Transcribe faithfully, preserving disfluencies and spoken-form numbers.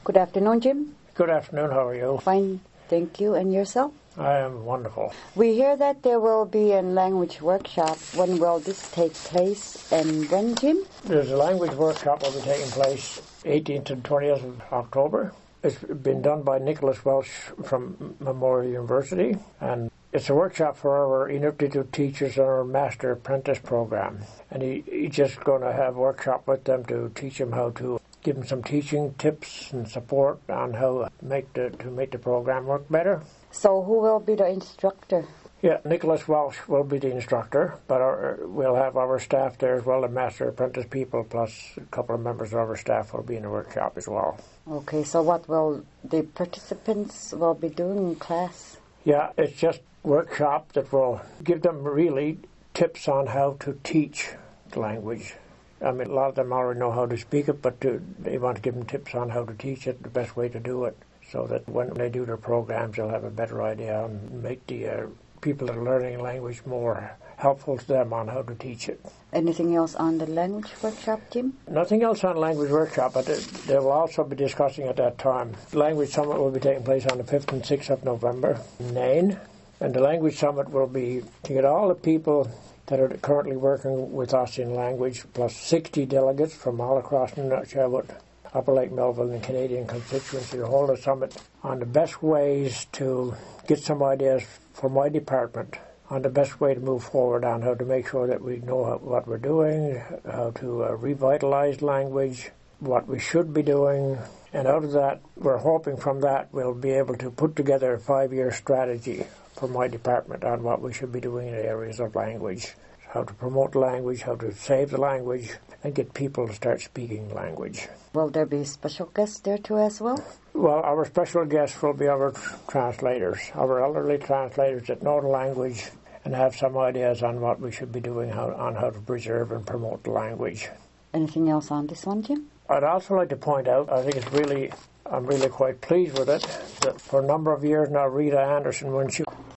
Good afternoon, Jim. Good afternoon, how are you? Fine, thank you. And yourself? I am wonderful. We hear that there will be a language workshop. When will this take place and when, Jim? There's a language workshop that will be taking place eighteenth and twentieth of October. It's been done by Nicholas Welsh from Memorial University, and it's a workshop for our Inuktitut teachers on our Master Apprentice program. And he, he's just going to have a workshop with them to teach them how to give them some teaching tips and support on how to make the, to make the program work better. So who will be the instructor? Yeah, Nicholas Welsh will be the instructor, but our, we'll have our staff there as well, the Master Apprentice people, plus a couple of members of our staff will be in the workshop as well. Okay, so what will the participants will be doing in class? Yeah, it's just a workshop that will give them really tips on how to teach the language. I mean, a lot of them already know how to speak it, but to, they want to give them tips on how to teach it, the best way to do it, so that when they do their programs, they'll have a better idea and make the uh, people that are learning language more helpful to them on how to teach it. Anything else on the language workshop, Jim? Nothing else on language workshop, but they will also be discussing at that time. The language summit will be taking place on the fifth and sixth of November in Nain, and the language summit will be to get all the people that are currently working with us in language, plus sixty delegates from all across Nunavut, Upper Lake Melville and Canadian constituency to hold a summit on the best ways to get some ideas for my department on the best way to move forward on how to make sure that we know how, what we're doing, how to uh, revitalize language, what we should be doing. And out of that, we're hoping from that we'll be able to put together a five-year strategy for my department on what we should be doing in the areas of language, how to promote language, how to save the language, and get people to start speaking language. Will there be special guests there too as well? Well, our special guests will be our translators, our elderly translators that know the language and have some ideas on what we should be doing how, on how to preserve and promote the language. Anything else on this one, Jim? I'd also like to point out, I think it's really, I'm really quite pleased with it, that for a number of years now, Rita Anderson, when she